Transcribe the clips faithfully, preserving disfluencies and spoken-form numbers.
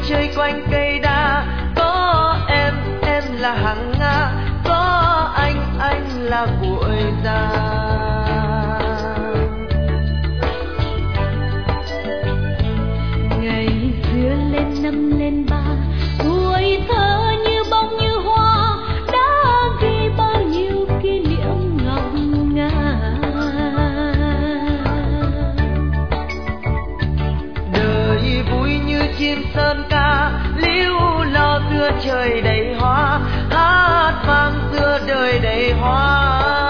chơi quanh cây đa. Có em, em là hàng Nga, có anh, anh là cuội già. Ngày xưa lên năm lên ba, tuổi thơ như bông như hoa, đã ghi bao nhiêu kỷ niệm ngọc ngà. Đời vui như chim sơn ca, líu lo xưa trời đầy hoa, hát vang xưa đời đầy hoa.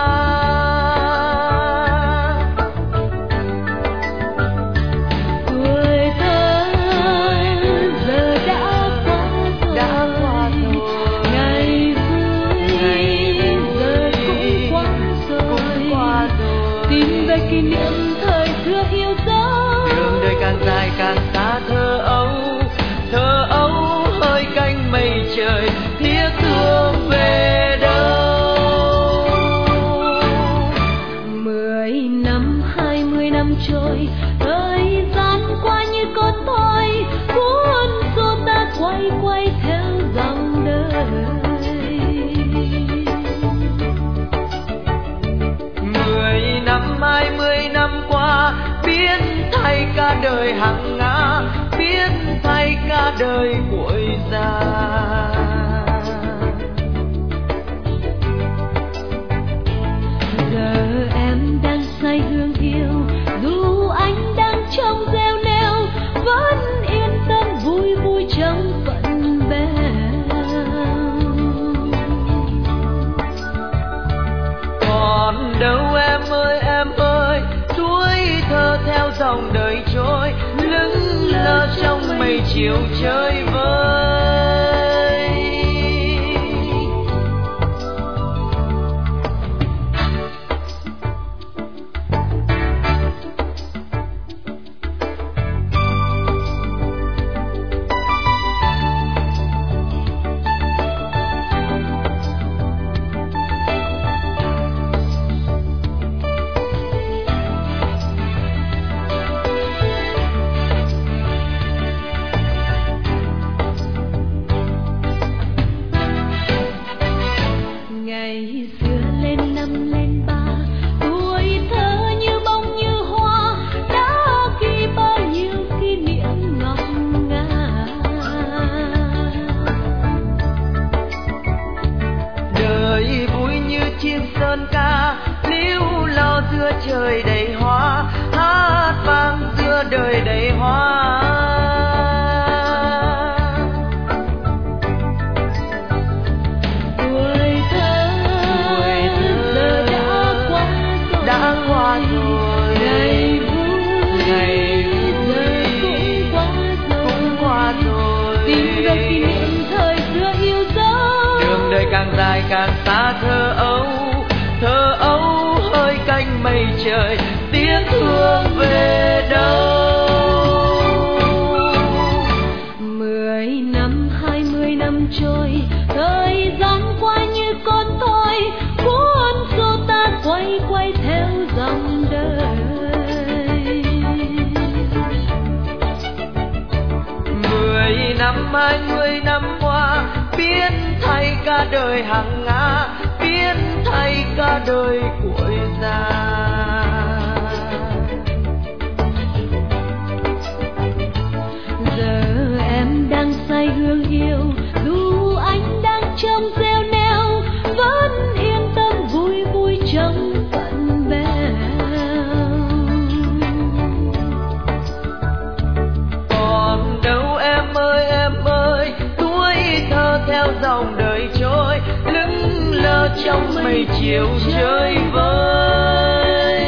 Tuổi thơ giờ đã qua rồi, đã qua rồi. Ngày vui giờ cũng qua rồi, cũng qua rồi. Tìm về kỷ niệm thời xưa yêu dấu. Đường đời càng dài càng xa thơ ấu, thơ ấu hơi cánh mây trời, thiết thương về đâu. Mười năm hai mươi năm trôi, thời gian qua như con thoi, cuốn xô ta quay quay theo dòng đời. Mười năm hai mươi năm qua, biết thay cả đời hàng ngã, biết thay cả đời cuội già. Giờ em đang say hương yêu, dù anh đang trong gieo neo, vẫn yên tâm vui vui trong phận bèo. Còn đâu em ơi em ơi, tuổi thơ theo dòng đời trôi, lững lơ trong mây chiều chơi vơi. Ngày xưa lên năm lên ba, tuổi thơ như bông như hoa, đã ghi bao nhiêu kỷ niệm ngọc ngà. Đời vui như chim sơn ca, líu lo giữa trời đầy hoa, hát vang giữa đời đầy hoa. Tuổi thơ giờ đã qua rồi, đã qua rồi. Ngày vui Ngày giờ cũng qua rồi, cũng qua rồi. Tìm về kỷ niệm thời xưa yêu dấu. Đường đời càng dài càng xa thơ ấu, thơ ấu hơi cánh mây trời, tiếc thương về đâu. Mười năm hai mươi năm trôi, thời gian qua như con thoi, cuốn xô ta quay quay theo dòng đời. Mười năm hai mươi năm qua, biết thay cả đời hàng ngã, biết thay cả đời cuội già. Giờ em đang say hương yêu, dù anh đang trong gieo neo, vẫn yên tâm vui vui trong phận bèo. Còn đâu em ơi em ơi, tuổi thơ theo dòng đời trôi, lững lơ trong mây chiều chơi vơi.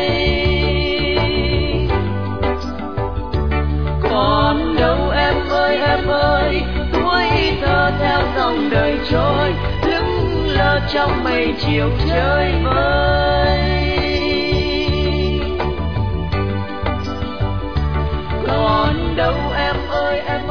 Còn đâu em ơi em ơi, tuổi thơ theo dòng đời trôi, lững lơ trong mây chiều chơi vơi. Còn đâu em ơi em